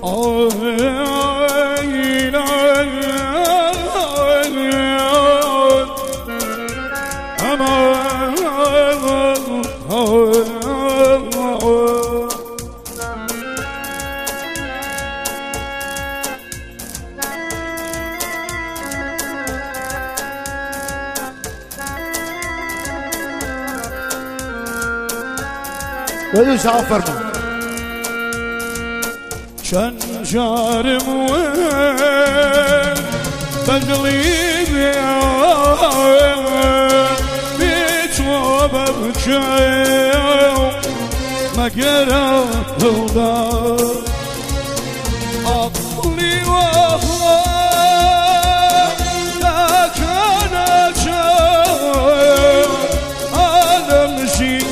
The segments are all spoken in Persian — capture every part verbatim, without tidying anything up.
ويوسع فرمو كان جارم وين بقلبي بيت وببكي ما قرأت الدار عقلي وهو لا كان جار أنا مشيت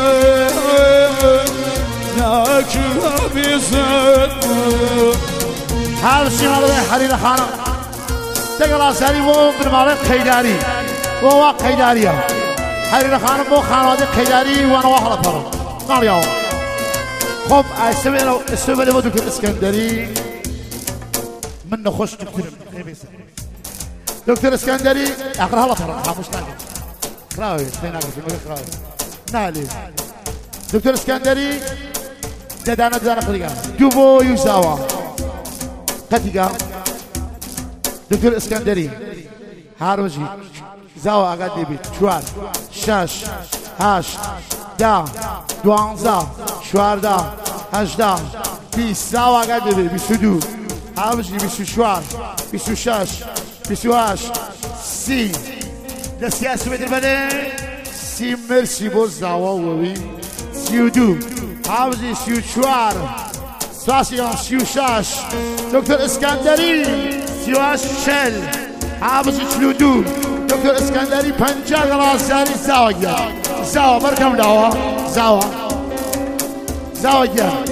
حال الشمال ذي حرير خانة تقرأ ساري مو بالمالك خيداري وواق خيدارية حرير خانة مو خانة ذي خيداري وانا واحدة فرق ماليا خب السبب السبب اللي بدك الاسكندري منه خوش دكتور دكتور اسكندري اقرأها له فرق مش ناقص كراوي اثنين ناقص في كراوي نالي دكتور اسكندري ددانا ددانا خليقا دوبو يوساوا قتيقا دكتور اسكندري هاروجي زاوا اقاد بيت شوار شاش هاش دا دوانزا شوار دا هاش دا بيس زاوا اقاد بيت بيسو دو هاروجي بيسو شوار بيسو شاش بيسو هاش سي دسياسو بدر بني سي مرسي بو زاوا ووي سيو دو حافظي سيو شوار ساسيون سيو شاش دكتور اسكندري سيواش شل حافظي شلودو دكتور اسكندري پنجا غلاساري زاوية زاوة بركم داوا زاوة زاوية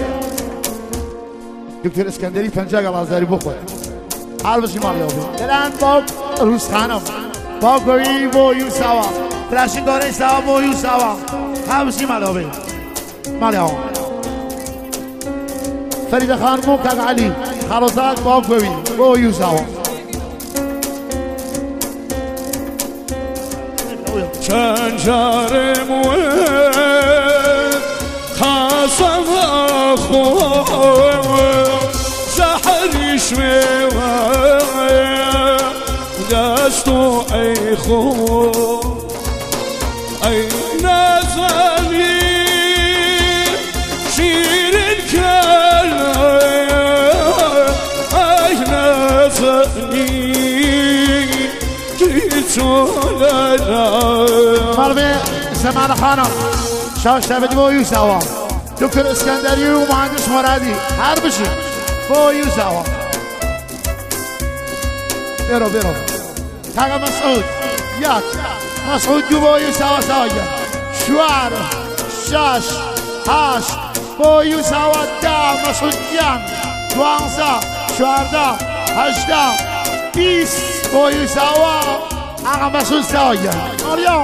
دكتور اسكندري پنجا غلاساري بخور حافظي مالي اوبي دلان باق روس خانم باق گوی بو یو ساوا فلاشين دوري ساوا بو یو ساوا حافظي مالي اوبي مالي اوبي فريدة خان مو كاك علي خرزات باقوي بو يوساوا كان جارم وين خاصم اخوه سحر يشوي دستو اي خو اي نازلي شير الكلام اي نازلي مرمي سمعنا خانم شاش تبدي بو يوساوا دكتور اسكندري ومهندس مرادي حربشي بو يوساوا بيرو بيرو تاقا مسعود ياك مسعود دو بو يوساوا سواجا شوار شاش هاش بو يوساوا دا مسعود جان دوانزا شوار دا هشدا بيس بو يوساوا آقا مسعود سواجا مريم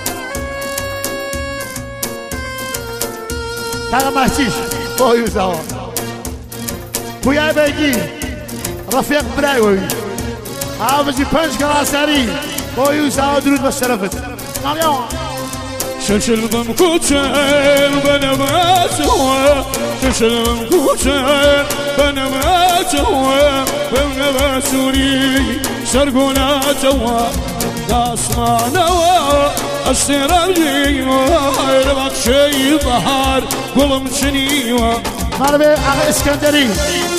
تاقا محشيش بو يوساوا بويا بيجي رفيق برايوي حافظي پنج كلاساري بو يوساوا درود بالشرفت مريم ششل بمكوتشل بنباتوا ششل بمكوتشل بنباتوا بنباتوري شرقنا جوا داسما نوا السرابي ربط شي بحر قلم شنيوا مربي اغا اسكندري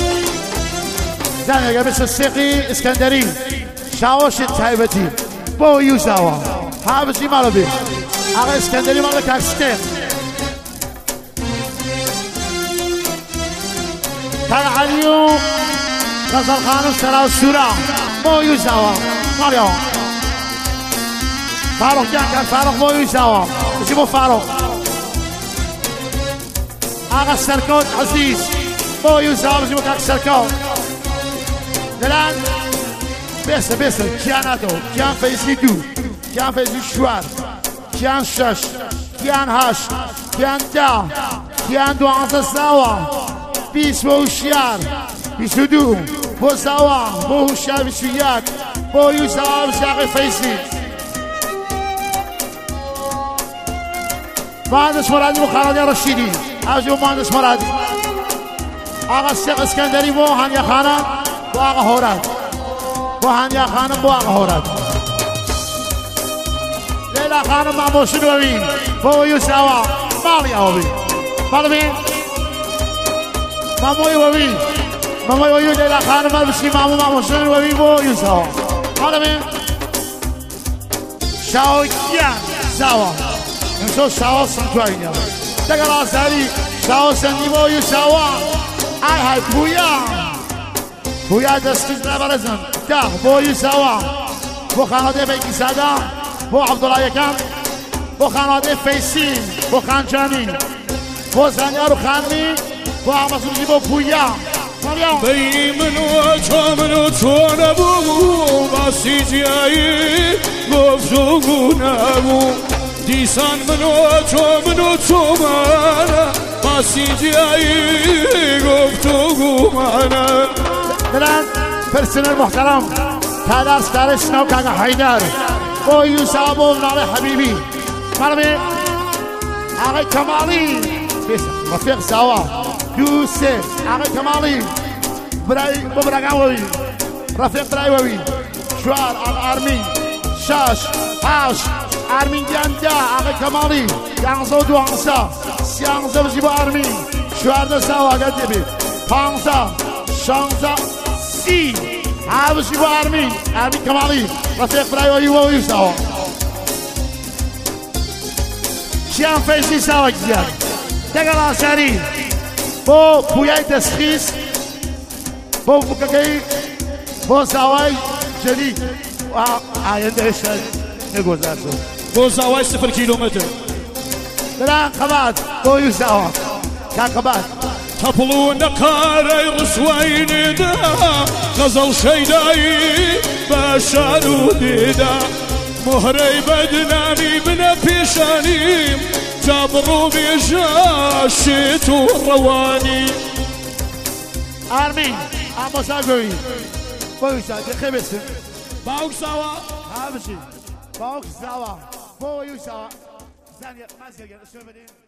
زاني قبس السيقي اسكندري شاوش التايبتي بو يوساوا حافظي مربي اغا اسكندري مالك اكستين كان عليو غزل خانم سراو السورة بو يوساوا مريم فاروق جان كان فاروق بو يوساوا اسمه فاروق اغا السركوت عزيز بو يوساوا اسمه كاك السركوت دلان بيسا بيسا كياناتو كيان فيزي دو كيان فيزي شوار كيان شش كيان هاش كيان دا كيان دوانزا ساوا بيس ووشيار بیست و دو با سوا با هوشا بیست و یک با یوسف بسیاق فیسی مهندس مرادی و خالد رشیدی از جو مهندس مرادی آقا سیق اسکندری با هنیا خانم با آقا هورد با هنیا خانم با آقا هورد لیلا خانم معموشن ببین با یوسف مالی آبی مالی بین ماموی ببین ماموی ببین لیلا خانم بسی مامو معموشن ببین با یوسف مالی بین شاوکیان سوا امشو شاو سنجوانی دگر آساری شاو سنی با یوسف ای های پویا پویا دستیز نبرزن ده با یوسف با خانواده بیکی صدا با عبدالله یکم با خانواده فیسی با خانجانی با زنیار و خانمی با احمسونجی با پویا بی منو تو منو تو نبو باسی جایی گفتگو نبو دیسان منو تو منو تو منه باسی جایی گفتگو منه دلن پرسنل محترم تدرس درش نو که حیدر با یوسف و نال حبیبی مرمی آقای کمالی رفیق سوا دوسته آقای کمالی برای ببرگاوی رفیق برایوی شوار آرمین شاش هاش آرمین گنده آقای کمالی یانزه و دوانزه سیانزه بزی با آرمین شوار ده سوا گنده بی پانزه شانزه سی هاوشی با آرمین آرمین کمالی رفیق برایوی و یوسف شیان فیسی سوا گزیاد دگر آساری با پویای تسخیص با بککی با سوای جدید و آینده شد نگذر شد با سوای صفر کیلومتر دران خبات با یوسف کان خبات تپلو نقاره رسوین ده غزل شیدایی باشارو دیده مهره بدنامی بنا پیشانیم جابرو بیشاشت و روانی آرمین اما ساگوی با یوسف خیلی بسیم باوک سوا هاوشی باوک سوا با یوسف زنی مزگه اسم بدیم